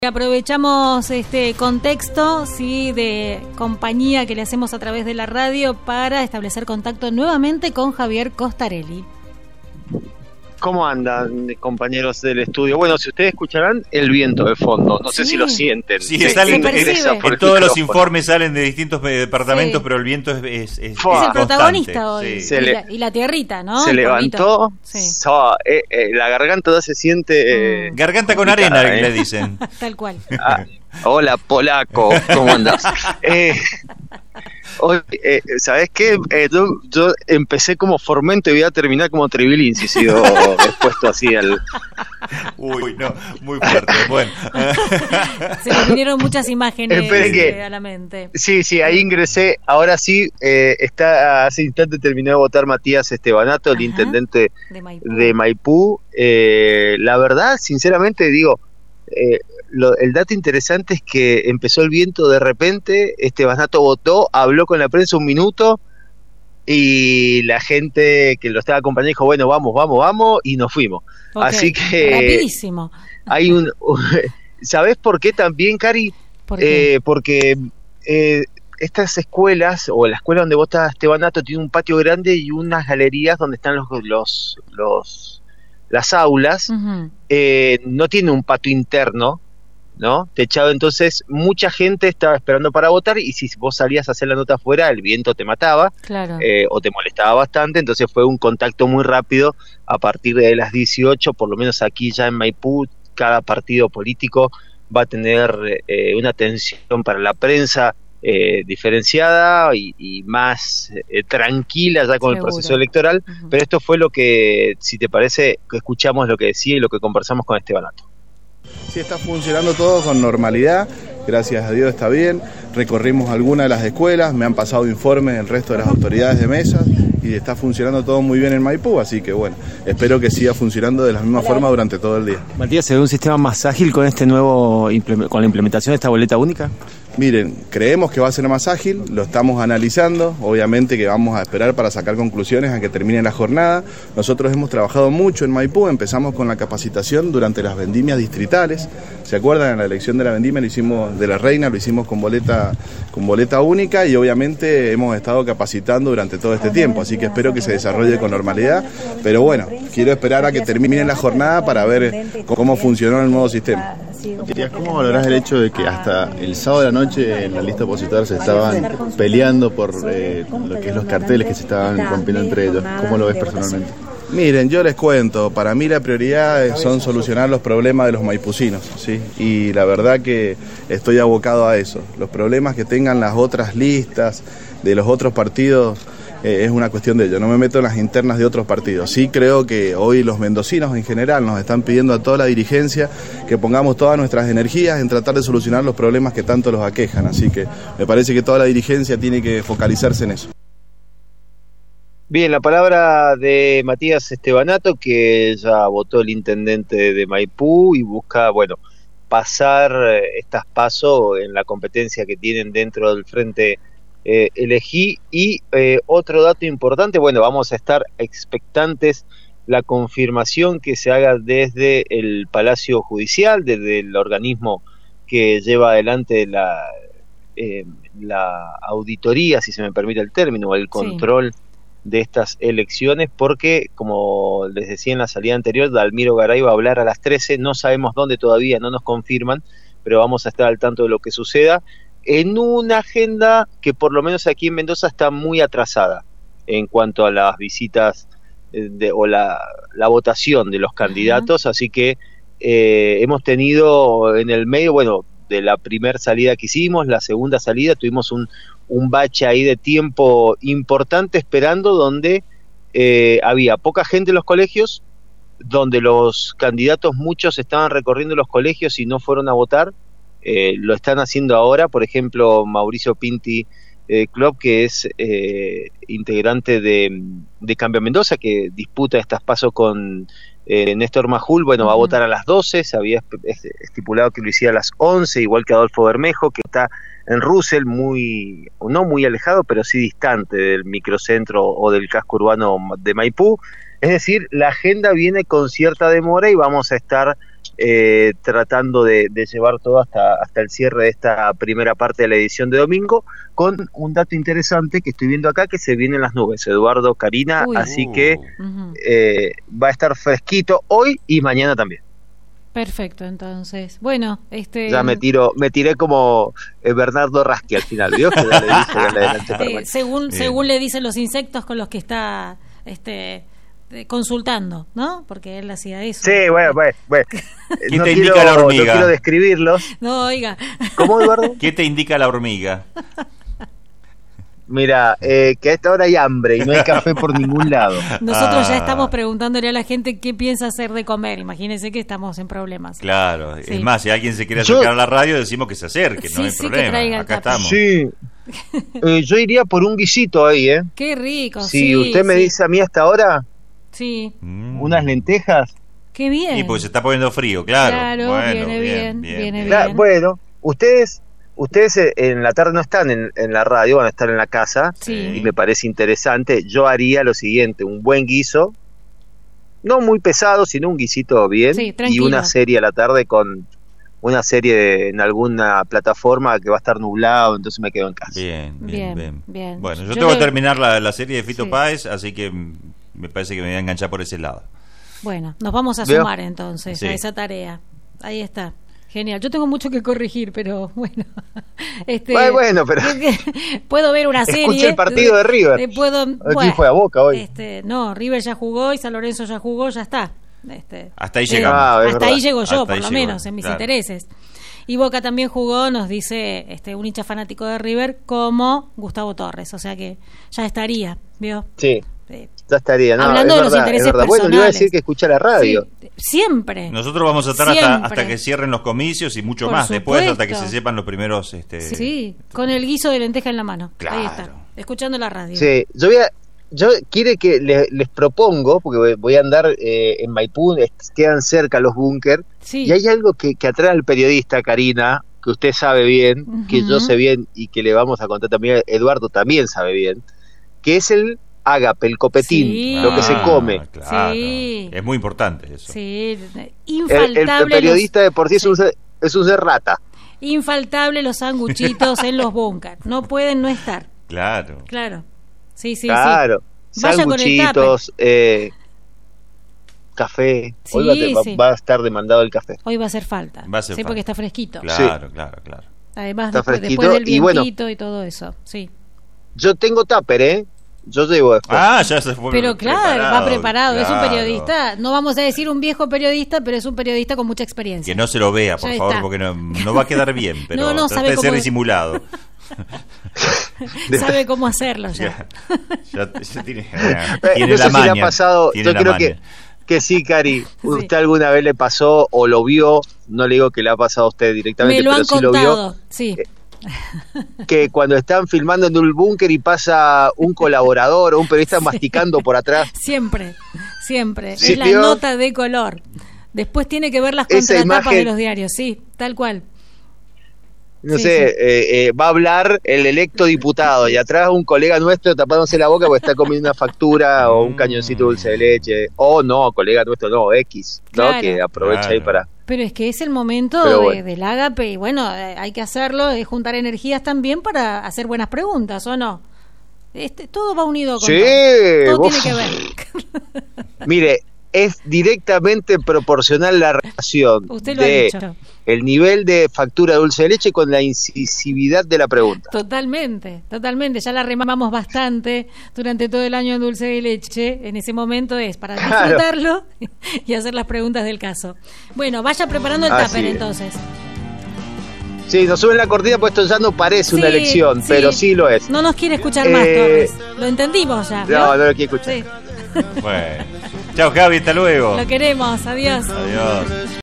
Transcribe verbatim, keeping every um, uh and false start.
Aprovechamos este contexto, sí, de compañía que le hacemos a través de la radio para establecer contacto nuevamente con Javier Costarelli. ¿Cómo andan, compañeros del estudio? Bueno, si ustedes escucharán el viento de fondo, no sí. sé si lo sienten. Sí, salen, en todos micrófono. Los informes salen de distintos departamentos, sí. Pero el viento es Es, es, es el protagonista hoy, sí. y, la, y la tierrita, ¿no? Se levantó, sí. so, eh, eh, la garganta toda se siente... Eh, garganta con arena, eh. le dicen. Tal cual. Ah, hola, polaco, ¿cómo andás? eh... Hoy, eh, ¿sabes qué? Eh, yo, yo empecé como Formento y voy a terminar como Tribilín si sigo expuesto así al... Uy, no, muy fuerte, bueno. Se me vinieron muchas imágenes que, a la mente. Sí, sí, ahí ingresé. Ahora sí, eh, está hace instante terminó de votar Matías Estebanato, el Ajá, intendente de Maipú. De Maipú. Eh, la verdad, sinceramente, digo... Eh, Lo, el dato interesante es que empezó el viento de repente, Estebanato votó, habló con la prensa un minuto y la gente que lo estaba acompañando dijo, bueno, vamos, vamos, vamos, y nos fuimos. Okay. Así que... Rapidísimo. Hay un... ¿Sabés por qué también, Cari? ¿Por qué? Eh, porque eh, estas escuelas, o la escuela donde vota Estebanato, tiene un patio grande y unas galerías donde están los... los, los las aulas, uh-huh. eh, no tiene un patio interno, ¿no? Techado, entonces mucha gente estaba esperando para votar y si vos salías a hacer la nota afuera, el viento te mataba, claro. eh, o te molestaba bastante, entonces fue un contacto muy rápido a partir de las dieciocho, por lo menos aquí ya en Maipú, cada partido político va a tener eh, una atención para la prensa eh, diferenciada y, y más eh, tranquila ya con Seguro. El proceso electoral, uh-huh. Pero esto fue lo que, si te parece, que escuchamos lo que decía y lo que conversamos con Estebanato. Sí, está funcionando todo con normalidad, gracias a Dios está bien, recorrimos algunas de las escuelas, me han pasado informes del resto de las autoridades de mesas y está funcionando todo muy bien en Maipú, así que bueno, espero que siga funcionando de la misma forma durante todo el día. Matías, ¿se ve un sistema más ágil con este nuevo con la implementación de esta boleta única? Miren, creemos que va a ser más ágil, lo estamos analizando, obviamente que vamos a esperar para sacar conclusiones a que termine la jornada. Nosotros hemos trabajado mucho en Maipú, empezamos con la capacitación durante las vendimias distritales, ¿se acuerdan? En la elección de la vendimia lo hicimos, de la reina, lo hicimos con boleta, con boleta única y obviamente hemos estado capacitando durante todo este tiempo, así que espero que se desarrolle con normalidad, pero bueno, quiero esperar a que termine la jornada para ver cómo funcionó el nuevo sistema. ¿Cómo valorás el hecho de que hasta el sábado de la noche en la lista opositora se estaban peleando por eh, lo que es los carteles que se estaban rompiendo entre ellos? ¿Cómo lo ves personalmente? Miren, yo les cuento, para mí la prioridad son solucionar los problemas de los maipucinos, ¿sí? Y la verdad que estoy abocado a eso. Los problemas que tengan las otras listas de los otros partidos eh, es una cuestión de ello. No me meto en las internas de otros partidos. Sí creo que hoy los mendocinos en general nos están pidiendo a toda la dirigencia que pongamos todas nuestras energías en tratar de solucionar los problemas que tanto los aquejan. Así que me parece que toda la dirigencia tiene que focalizarse en eso. Bien, la palabra de Matías Estebanato, que ya votó el intendente de Maipú y busca, bueno, pasar estas pasos en la competencia que tienen dentro del Frente eh, Elegí. Y eh, otro dato importante, bueno, vamos a estar expectantes la confirmación que se haga desde el Palacio Judicial, desde el organismo que lleva adelante la, eh, la auditoría, si se me permite el término, o el control. Sí. De estas elecciones, porque como les decía en la salida anterior, Dalmiro Garay va a hablar a las trece, no sabemos dónde todavía, no nos confirman, pero vamos a estar al tanto de lo que suceda, en una agenda que por lo menos aquí en Mendoza está muy atrasada en cuanto a las visitas de, o la, la votación de los candidatos, uh-huh. Así que eh, hemos tenido en el medio, bueno, de la primera salida que hicimos, la segunda salida, tuvimos un un bache ahí de tiempo importante esperando, donde eh, había poca gente en los colegios, donde los candidatos muchos estaban recorriendo los colegios y no fueron a votar, eh, lo están haciendo ahora, por ejemplo Mauricio Pinti eh, Club, que es eh, integrante de, de Cambio Mendoza, que disputa estas pasos con eh, Néstor Majul, bueno, va a votar a las doce, se había estipulado que lo hiciera a las once, igual que Adolfo Bermejo, que está en Russell, muy, no muy alejado, pero sí distante del microcentro o del casco urbano de Maipú. Es decir, la agenda viene con cierta demora y vamos a estar eh, tratando de, de llevar todo hasta, hasta el cierre de esta primera parte de la edición de domingo, con un dato interesante que estoy viendo acá, que se vienen las nubes, Eduardo, Karina, Uy. así que Uh-huh. eh, va a estar fresquito hoy y mañana también. Perfecto, entonces. Bueno, este... Ya me tiro, me tiré como eh, Bernardo Raschi al final, ¿vio? Que ya le dije que le adelanté para eh, mañana. según, Bien. según le dicen los insectos con los que está este eh, consultando, ¿no? Porque él hacía eso. Sí, bueno, bueno, bueno. ¿Qué no te quiero, indica la hormiga? No quiero describirlos. No, oiga. ¿Cómo, Eduardo? ¿Qué te indica la hormiga? Mira, eh, que a esta hora hay hambre y no hay café por ningún lado. Nosotros ya Ah. estamos preguntándole a la gente qué piensa hacer de comer. Imagínense que estamos en problemas. Claro, Sí. es más, si alguien se quiere Yo- acercar a la radio, decimos que se acerque, Sí, no hay sí, que problema. traiga el Acá tupper. estamos. Sí. Eh, yo iría por un guisito ahí, ¿eh? Qué rico. Si sí, usted me sí. dice a mí hasta ahora, Sí, Mm. unas lentejas. qué bien. Y pues se está poniendo frío, claro. Claro, Bueno, viene bien, viene bien. Claro, bueno, ustedes ustedes eh, en la tarde no están en, en la radio, van a estar en la casa. Sí. Y me parece interesante. Yo haría lo siguiente, un buen guiso, no muy pesado, sino un guisito bien, Sí, y tranquilo. una serie a la tarde con una serie en alguna plataforma que va a estar nublado, entonces me quedo en casa. Bien, bien, Bien, bien. bien. Bueno, yo, Yo tengo le- que terminar la, la serie de Fito Sí. Páez, así que mm, me parece que me voy a enganchar por ese lado. Bueno, nos vamos a ¿Veo? sumar entonces Sí. a esa tarea. Ahí está. Genial. Yo tengo mucho que corregir, pero bueno. Este, Bueno, bueno, pero- puedo ver una serie. Escuché el partido de River. Eh, puedo, ¿Quién bueno, fue a Boca hoy? Este, no, River ya jugó y San Lorenzo ya jugó, ya está. Este, Hasta ahí eh, llegamos. Ah, es hasta verdad. ahí llego yo, Hasta por ahí lo llegó, menos, en mis claro. intereses. Y Boca también jugó, nos dice este un hincha fanático de River, como Gustavo Torres. O sea que ya estaría, ¿vio? Sí, Eh, ya estaría. No, Hablando es de los verdad, es intereses verdad. Bueno, le iba a personales. decir que escucha la radio. sí, siempre. Nosotros vamos a estar hasta, Siempre. hasta que cierren los comicios y mucho Por más después, hasta que supuesto. se sepan los primeros... Este... Sí, con el guiso de lenteja en la mano. Claro. Ahí está, escuchando la radio. Sí, yo voy a, yo quiere que le- les propongo, porque voy- voy a andar eh, en Maipú, es- quedan cerca los búnker, Sí. y hay algo que, que atrae al periodista, Karina, que usted sabe bien, que Ujú. yo sé bien y que le vamos a contar también, Eduardo también sabe bien, que es el ágape, el copetín, Sí. lo que se Ah, come. claro. Sí. Es muy importante eso. Sí, El, el infaltable, periodista de por sí es sí. un ser, es un ser rata. los, infaltable los sanguchitos en los búnker. No pueden no estar. Claro. Claro. Sí, sí, claro, sí. Vaya con el sanguchitos, eh, café. Sí, Hoy va, a- va- sí. va a estar demandado el café. Hoy va a hacer falta. Va a hacer sí, falta. porque está fresquito. Claro, claro, claro. Además, Está después, fresquito después del y bueno. vientito y todo eso. Sí. Yo tengo tupper, ¿eh? Yo llevo después. Ah, ya se fue. Pero claro, va preparado. Es un claro. periodista. No vamos a decir un viejo periodista, pero es un periodista con mucha experiencia. Que no se lo vea, por Ya favor, está. porque no, no va a quedar bien, pero No, no, trate sabe de ser cómo- disimulado. Sabe cómo hacerlo ya. Ya, ya- ya tiene, Eh, tiene no la sé si le maña, ha pasado, tiene yo la creo maña. que, que sí, Cari. ¿Usted alguna vez le pasó o lo vio? No le digo que le ha pasado a usted directamente, Me lo pero han sí lo vio. contado. Sí. Que cuando están filmando en un búnker y pasa un colaborador o un periodista masticando por atrás. Siempre, siempre. Sí, es la ¿vio? nota de color. Después tiene que ver las Esa contratapas imagen- de los diarios. Sí, tal cual. No Sí, sé, sí. eh, eh, va a hablar el electo diputado y atrás un colega nuestro tapándose la boca porque está comiendo una factura o un cañoncito de dulce de leche. O no, colega nuestro, no, X, ¿no? Claro. Que aprovecha Claro. ahí para... Pero es que es el momento Pero de- bueno. del ágape y bueno, eh, hay que hacerlo, es juntar energías también para hacer buenas preguntas, ¿o no? Este, todo va unido con Sí, todo. Todo vos- tiene que ver. Mire, es directamente proporcional la relación Usted lo ha de dicho. el nivel de factura de dulce de leche con la incisividad de la pregunta. Totalmente, totalmente. Ya la remamos bastante durante todo el año en dulce de leche. En ese momento es para Claro. disfrutarlo y hacer las preguntas del caso. Bueno, vaya preparando el Así tupper es. entonces. Sí, nos suben la cortina, pues esto ya no parece una Sí, elección, sí. pero sí lo es. No nos quiere escuchar más, Eh, Torres. Lo entendimos ya. No, no lo quiero escuchar. Sí. Bueno. Chao, Javi, hasta luego. Lo queremos. Adiós. Adiós.